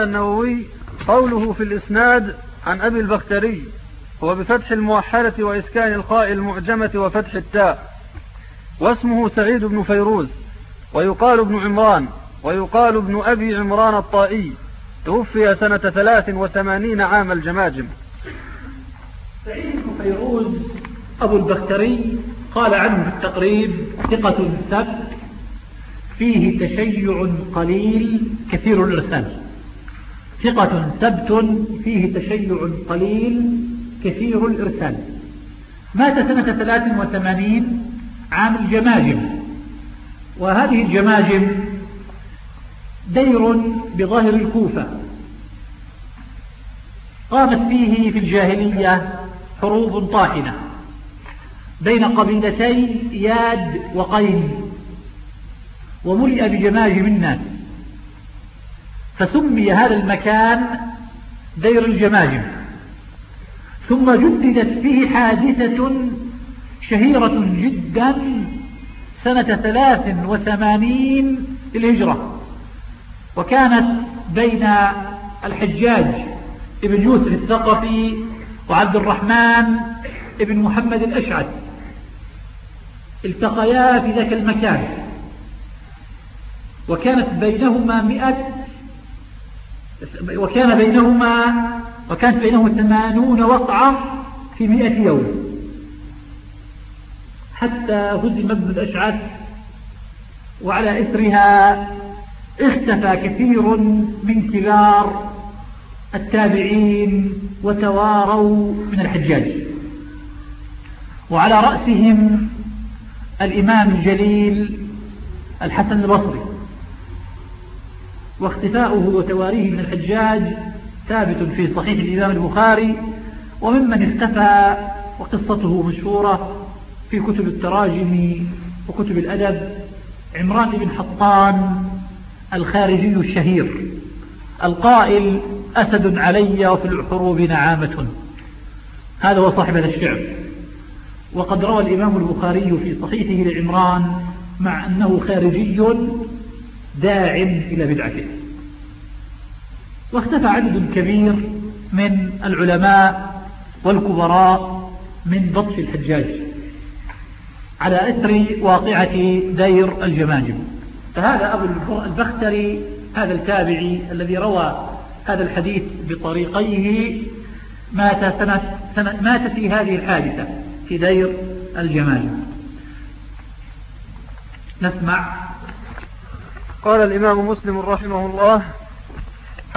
النووي قوله في الإسناد عن أبي البختري هو بفتح الموحدة وإسكان الخاء المعجمة وفتح التاء، واسمه سعيد بن فيروز، ويقال ابن عمران، ويقال ابن أبي عمران الطائي، توفي سنة 83 عام الجماجم. سعيد بن فيروز أبو البختري قال عنه في التقريب: ثقة ثبت فيه تشيع قليل كثير الإرسال. ثقة ثبت فيه تشيع قليل كثير الإرسال. مات سنة 83 عام الجماجم، وهذه الجماجم دير بظاهر الكوفة قامت فيه في الجاهلية حروب طاحنة بين قبيلتي ياد وقين، وملئ بجماجم الناس، فسمي هذا المكان دير الجماجم. ثم جددت فيه حادثة شهيرة جدا سنة 83 للهجرة، وكانت بين الحجاج ابن يوسف الثقفي وعبد الرحمن ابن محمد الأشعث. التقيا في ذاك المكان، وكانت بينهما 80 وقعة في 100 يوم، حتى هزم ابن الأشعث، وعلى إثرها اختفى كثير من كبار التابعين وتواروا من الحجاج، وعلى رأسهم الإمام الجليل الحسن البصري. واختفاؤه وتواريه من الحجاج ثابت في صحيح الإمام البخاري، وممن اختفى وقصته مشهورة في كتب التراجم وكتب الأدب عمران بن حطان الخارجي الشهير القائل: أسد علي وفي الحروب نعامة. هذا هو صاحب هذا الشعر. وقد روى الإمام البخاري في صحيحه لعمران مع أنه خارجي داع إلى بدعته. واختفى عدد كبير من العلماء والكبراء من بطش الحجاج على إثر واقعة دير الجماجم. فهذا أبو البختري، هذا التابعي الذي روى هذا الحديث بطريقيه، مات في هذه الحادثة في دير الجماجم. نسمع. قال الإمام مسلم رحمه الله: